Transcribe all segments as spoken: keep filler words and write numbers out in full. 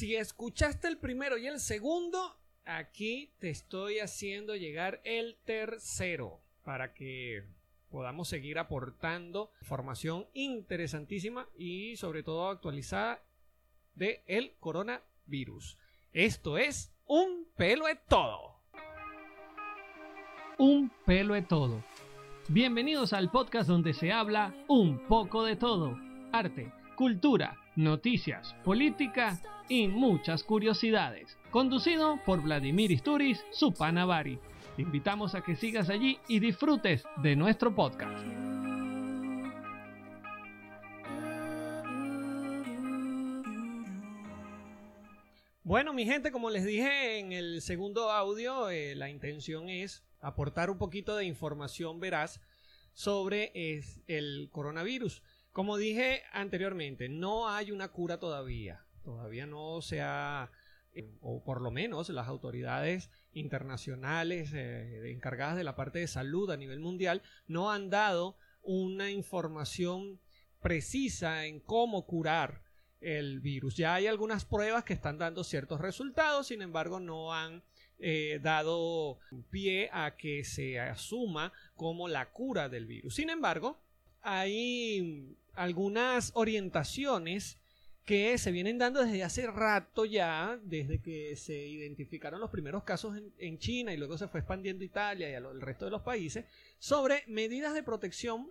Si escuchaste el primero y el segundo, aquí te estoy haciendo llegar el tercero para que podamos seguir aportando información interesantísima y sobre todo actualizada de el coronavirus. Esto es Un Pelo de Todo. Un Pelo de Todo. Bienvenidos al podcast donde se habla un poco de todo. Arte, cultura, noticias, política y muchas curiosidades. Conducido por Vladimir Isturiz, su pana Bari. Te invitamos a que sigas allí y disfrutes de nuestro podcast. Bueno, mi gente, como les dije en el segundo audio, eh, la intención es aportar un poquito de información veraz sobre es, el coronavirus. Como dije anteriormente, no hay una cura todavía. Todavía no se ha, eh, o por lo menos las autoridades internacionales eh, encargadas de la parte de salud a nivel mundial no han dado una información precisa en cómo curar el virus. Ya hay algunas pruebas que están dando ciertos resultados, sin embargo no han eh, dado pie a que se asuma como la cura del virus. Sin embargo, hay algunas orientaciones que se vienen dando desde hace rato ya, desde que se identificaron los primeros casos en, en China y luego se fue expandiendo a Italia y al resto de los países, sobre medidas de protección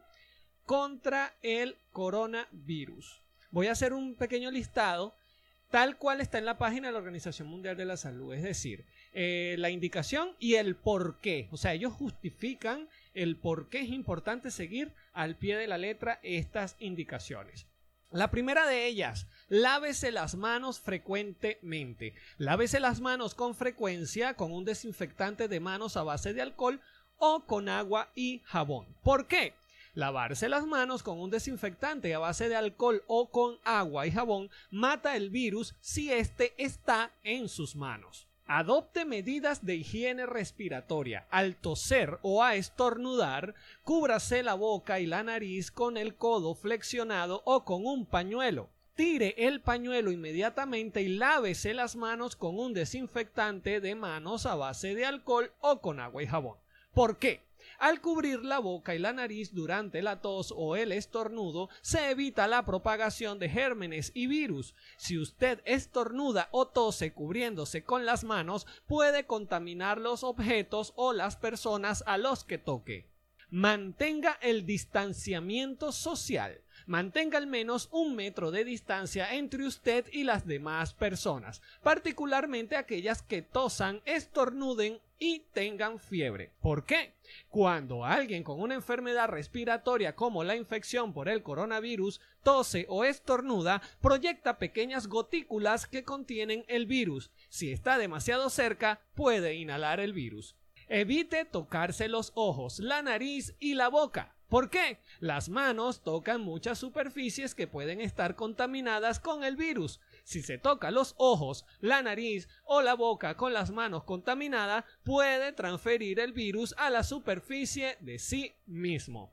contra el coronavirus. Voy a hacer un pequeño listado tal cual está en la página de la Organización Mundial de la Salud, es decir, eh, la indicación y el por qué. O sea, ellos justifican el por qué es importante seguir al pie de la letra estas indicaciones. La primera de ellas, lávese las manos frecuentemente. Lávese las manos con frecuencia con un desinfectante de manos a base de alcohol o con agua y jabón. ¿Por qué? Lavarse las manos con un desinfectante a base de alcohol o con agua y jabón mata el virus si éste está en sus manos. Adopte medidas de higiene respiratoria. Al toser o a estornudar, cúbrase la boca y la nariz con el codo flexionado o con un pañuelo. Tire el pañuelo inmediatamente y lávese las manos con un desinfectante de manos a base de alcohol o con agua y jabón. ¿Por qué? Al cubrir la boca y la nariz durante la tos o el estornudo, se evita la propagación de gérmenes y virus. Si usted estornuda o tose cubriéndose con las manos, puede contaminar los objetos o las personas a los que toque. Mantenga el distanciamiento social. Mantenga al menos un metro de distancia entre usted y las demás personas, particularmente aquellas que tosan, estornuden y tengan fiebre. ¿Por qué? Cuando alguien con una enfermedad respiratoria como la infección por el coronavirus tose o estornuda, proyecta pequeñas gotículas que contienen el virus. Si está demasiado cerca, puede inhalar el virus. Evite tocarse los ojos, la nariz y la boca. ¿Por qué? Las manos tocan muchas superficies que pueden estar contaminadas con el virus. Si se toca los ojos, la nariz o la boca con las manos contaminadas, puede transferir el virus a la superficie de sí mismo.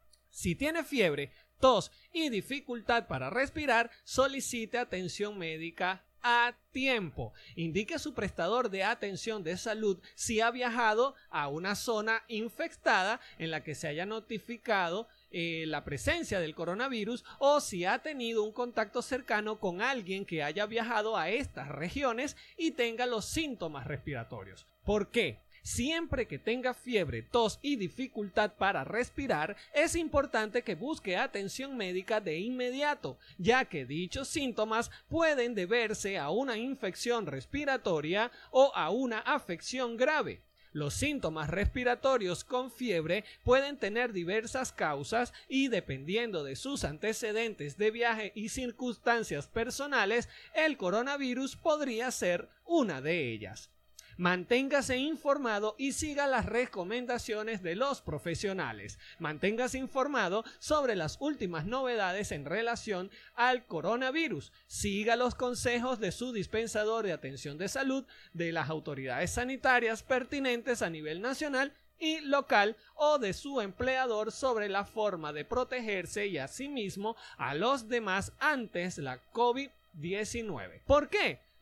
Si tiene fiebre, tos y dificultad para respirar, solicite atención médica a tiempo. Indique a su prestador de atención de salud si ha viajado a una zona infectada en la que se haya notificado eh, la presencia del coronavirus o si ha tenido un contacto cercano con alguien que haya viajado a estas regiones y tenga los síntomas respiratorios. ¿Por qué? Siempre que tenga fiebre, tos y dificultad para respirar, es importante que busque atención médica de inmediato, ya que dichos síntomas pueden deberse a una infección respiratoria o a una afección grave. Los síntomas respiratorios con fiebre pueden tener diversas causas y, dependiendo de sus antecedentes de viaje y circunstancias personales, el coronavirus podría ser una de ellas. Manténgase informado y siga las recomendaciones de los profesionales. Manténgase informado sobre las últimas novedades en relación al coronavirus. Siga los consejos de su dispensador de atención de salud, de las autoridades sanitarias pertinentes a nivel nacional y local o de su empleador sobre la forma de protegerse y asimismo a los demás ante la COVID diecinueve. ¿Por qué?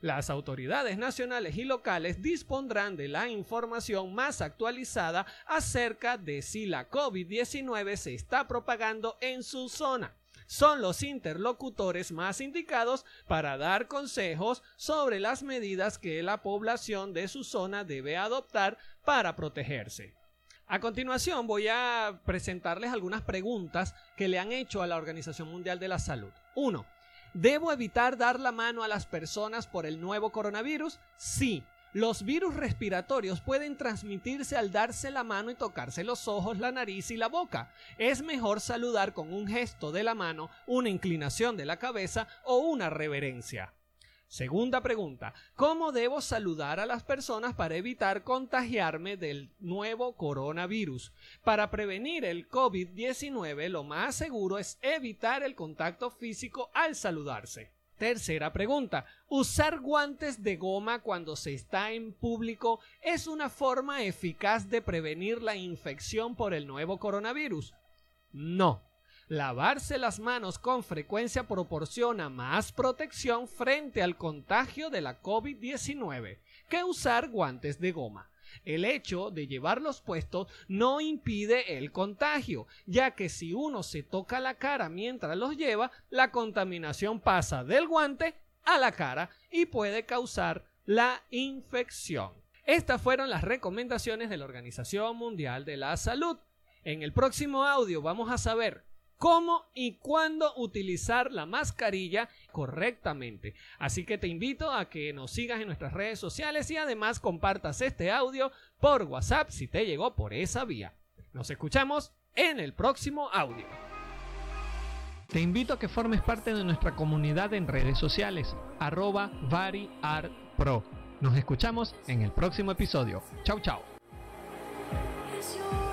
Las autoridades nacionales y locales dispondrán de la información más actualizada acerca de si la COVID diecinueve se está propagando en su zona. Son los interlocutores más indicados para dar consejos sobre las medidas que la población de su zona debe adoptar para protegerse. A continuación voy a presentarles algunas preguntas que le han hecho a la Organización Mundial de la Salud. uno. ¿Debo evitar dar la mano a las personas por el nuevo coronavirus? Sí. Los virus respiratorios pueden transmitirse al darse la mano y tocarse los ojos, la nariz y la boca. Es mejor saludar con un gesto de la mano, una inclinación de la cabeza o una reverencia. Segunda pregunta, ¿cómo debo saludar a las personas para evitar contagiarme del nuevo coronavirus? Para prevenir el COVID diecinueve, lo más seguro es evitar el contacto físico al saludarse. Tercera pregunta, ¿usar guantes de goma cuando se está en público es una forma eficaz de prevenir la infección por el nuevo coronavirus? No. Lavarse las manos con frecuencia proporciona más protección frente al contagio de la COVID diecinueve que usar guantes de goma. El hecho de llevarlos puestos no impide el contagio, ya que si uno se toca la cara mientras los lleva, la contaminación pasa del guante a la cara y puede causar la infección. Estas fueron las recomendaciones de la Organización Mundial de la Salud. En el próximo audio vamos a saber cómo y cuándo utilizar la mascarilla correctamente. Así que te invito a que nos sigas en nuestras redes sociales y además compartas este audio por WhatsApp si te llegó por esa vía. Nos escuchamos en el próximo audio. Te invito a que formes parte de nuestra comunidad en redes sociales, arroba variartpro. Nos escuchamos en el próximo episodio. Chau, chau.